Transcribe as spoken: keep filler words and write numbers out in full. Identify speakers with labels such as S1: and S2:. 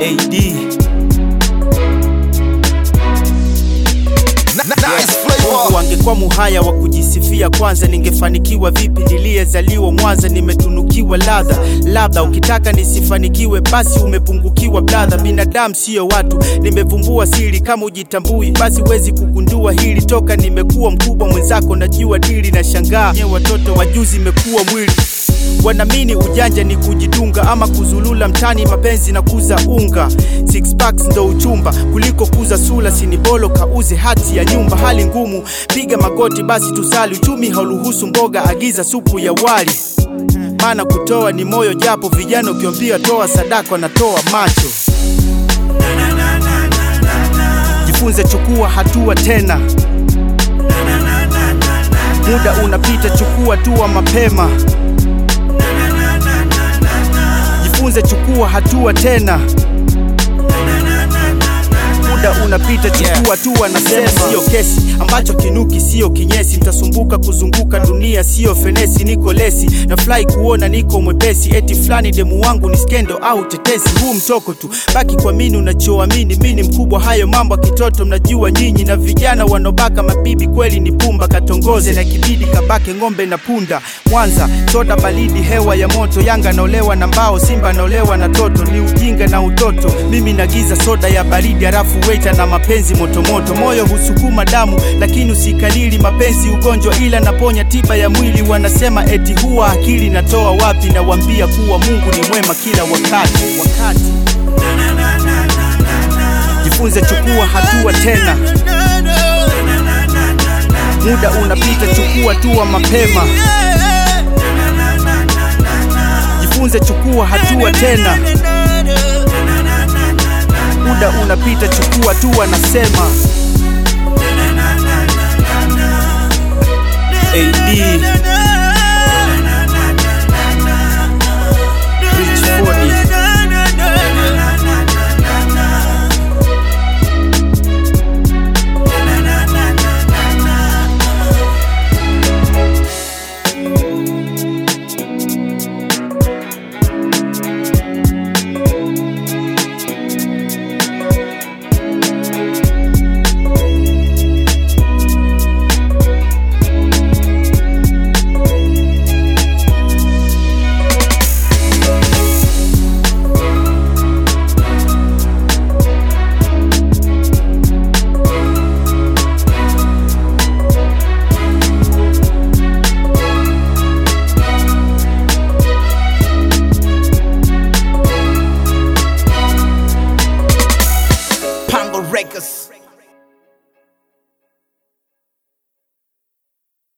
S1: A D Mungu angekuwa muhaya wa kujisifia kwanza, ningefanikiwa vipi? Niliyezaliwa Mwanza, nimetunukiwa ladha. Labda ukitaka nisifanikiwe basi umepungukiwa bladha. Binadamu sio watu, nimevumbua siri. Kama ujitambui basi wezi kugundua hili. Toka nimekuwa mkubwa mwenzako najua dili. Na shangaa nye watoto wajuzi mekuwa mwili. Wanamini ujanja ni kujidunga ama kuzulula mtani mapenzi na kuza unga. Six packs ndo uchumba kuliko kuza sula. Sinibolo kauze hati ya nyumba. Hali ngumu piga magoti basi tusali. Uchumi hauruhusu mboga agiza supu ya wali. Maana kutoa ni moyo japo vijana ukiombia toa sadaka na toa macho. Jifunze chukua hatua tena. Muda unapita chukua hatua mapema. Jifunze chukua hatua tena. Muda unapita chukua hatua na sema sio kesi ambacho kinuki sio kinyesi. Mtasumbuka kuzunguka dunia sio fenesi. Niko lesi na fly kuona niko mwepesi. Eti flani demu wangu ni skendo au tetesi. Huu mtoko tu baki kwa mini unachoamini. Mini mkubwa hayo mambo kitoto mnajua nyinyi. Na vijana wanobaka mabibi kweli ni pumba. Katongoze na kibidi kabake ngombe na punda. Mwanza soda balidi hewa ya moto. Yanga naolewa na mbao Simba naolewa na toto. Ni ujinga na utoto mimi nagiza soda ya baridi halafu waiter na mapenzi moto moto. Moyo husukuma damu lakini usikalili mapenzi ugonjwa ila naponya tiba ya mwili. Wanasema eti huwa akili natoa wapi? Na wambia kuwa Mungu ni mwema kila wakati. Wakati jifunze chukua hatua tena. Muda unapita chukua hatua mapema. Jifunze chukua hatua tena. Muda unapita chukua hatua nasema A D
S2: Records.